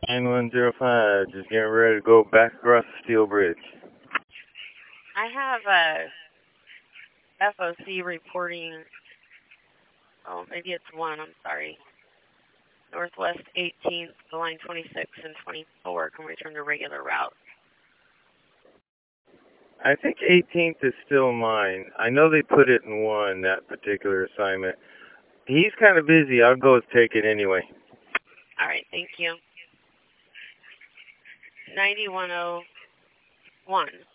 9105, just getting ready to go back across the steel bridge. I have a FOC reporting. Oh, maybe it's 1. I'm sorry. Northwest 18th, the line 26 and 24 can return to regular route. I think 18th is still mine. I know they put it in 1, that particular assignment. He's kind of busy. I'll go take it anyway. All right, thank you. 9101.